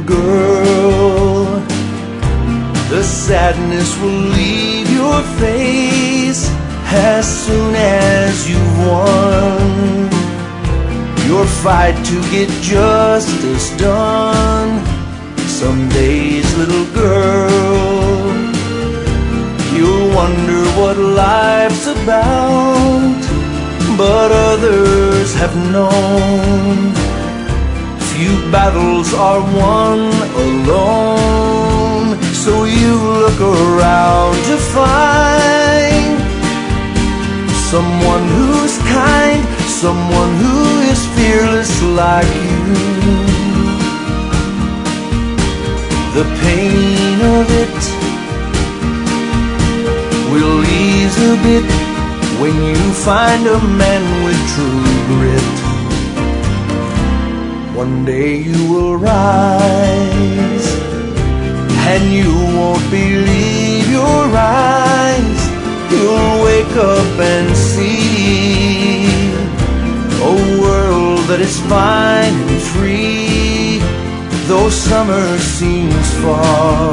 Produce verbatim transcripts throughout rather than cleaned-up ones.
girl. The sadness will leave your face as soon as you've won your fight to get justice done. Some days, little girl, you'll wonder what life's about, but others have known few battles are won alone. So you look around to find someone who's kind, someone who is fearless like you. The pain of it will ease a bit when you find a man with true grit. One day you will rise, and you won't believe your eyes. You'll wake up and see a world that is fine and free, though summer seems far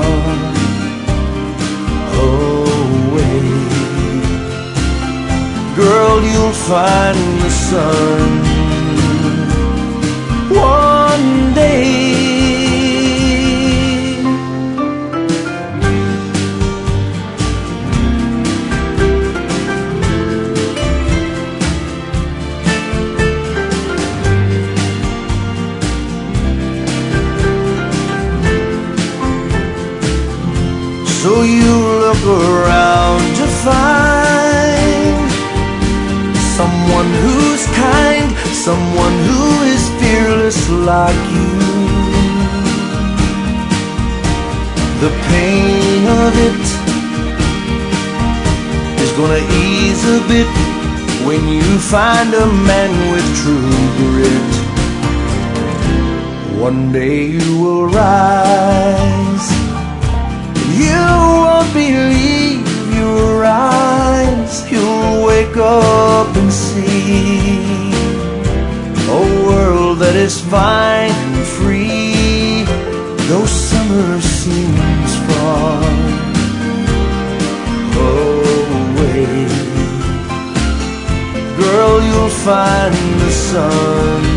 away. Girl, you'll find the sun one day. So you look around to find someone who's kind, someone who is fearless like you. The pain of it is gonna ease a bit when you find a man with true grit. One day you will rise, you won't believe your eyes. You'll wake up and see a world that is fine and free, though summer seems far away. Girl, you'll find the sun